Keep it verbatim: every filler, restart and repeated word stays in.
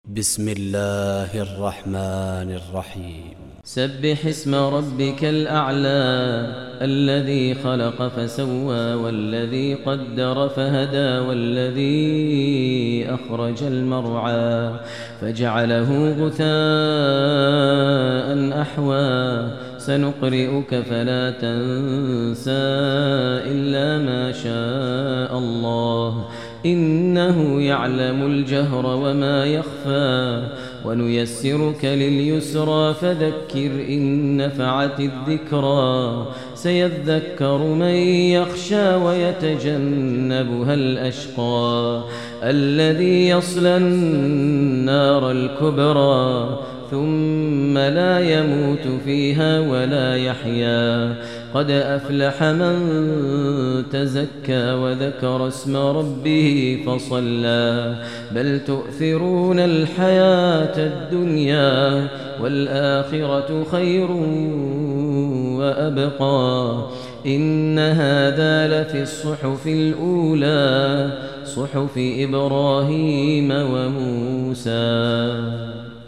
بسم الله الرحمن الرحيم. سبح اسم ربك الأعلى الذي خلق فسوى والذي قدر فهدى والذي أخرج المرعى فجعله غثاء أحوى سنقرئك فلا تنسى إلا ما شاء الله إنه يعلم الجهر وما يخفى ونيسرك لليسرى فذكر إن نفعت الذكرى سيذكر من يخشى ويتجنبها الأشقى الذي يصلى النار الكبرى ثم لا يموت فيها ولا يحيا قد أفلح من تزكى وذكر اسم ربه فصلى بل تؤثرون الحياة الدنيا والآخرة خير وأبقى إن هذا لفي الصحف الأولى صحف إبراهيم وموسى.